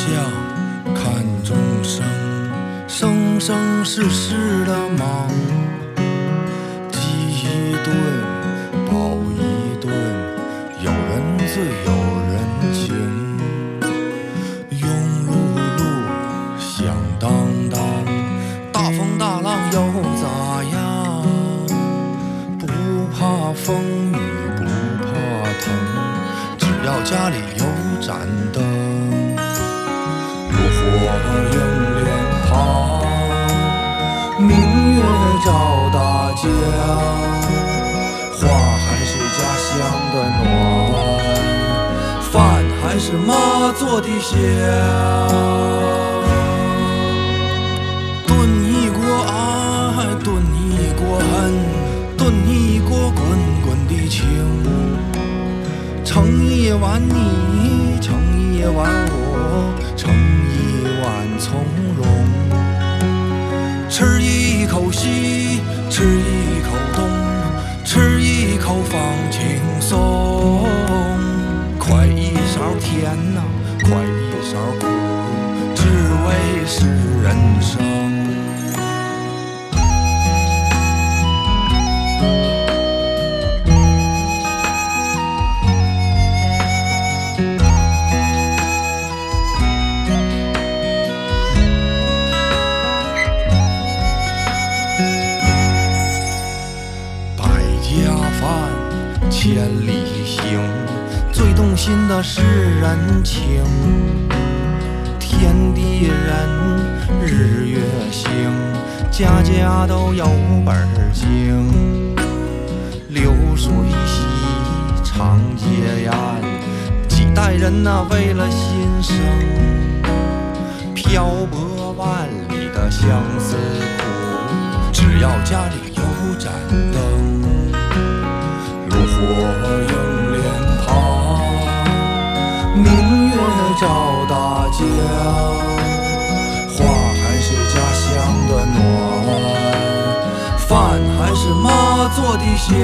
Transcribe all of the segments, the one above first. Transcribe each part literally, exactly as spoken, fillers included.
看众生，生生世世的忙，饥一顿饱一顿，有人醉有人情，庸碌碌响当当，大风大浪又咋样？不怕风雨不怕疼，只要家里有盏灯，炉火映脸庞，明月照大江，花还是家乡的暖，饭还是妈做的香。炖一锅爱，炖一锅恨，炖一锅滚滚的情，盛一碗你，盛一碗我，盛一碗从容，吃一口喜，吃一口冻，吃一口放轻松。快一勺甜呐、啊，快一勺苦，只为是人生。千里行，最动心的是人情。天地人，日月星，家家都有本经。流水席，长街宴，几代人呐、啊、为了心生。漂泊万里的相思苦，只要家里有盏灯。炉火映脸庞，明月照大江，花还是家乡的暖，饭还是妈做的香。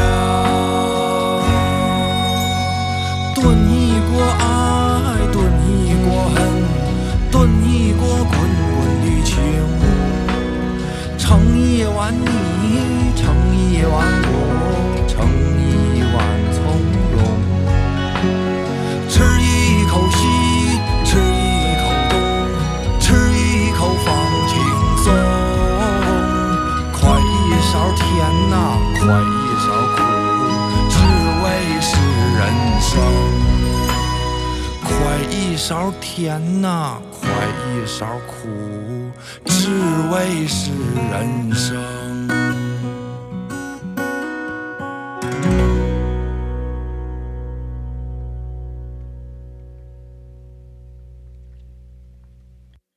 炖一锅爱，炖一锅恨，炖一锅滚滚的情，盛一碗你，盛一碗我，盛一碗从容，吃一口喜，吃一口冻，吃一口放轻松。快一勺甜呐、啊，快一勺苦，只为是人生。快一勺甜呐、啊，快一勺苦，只为是人生。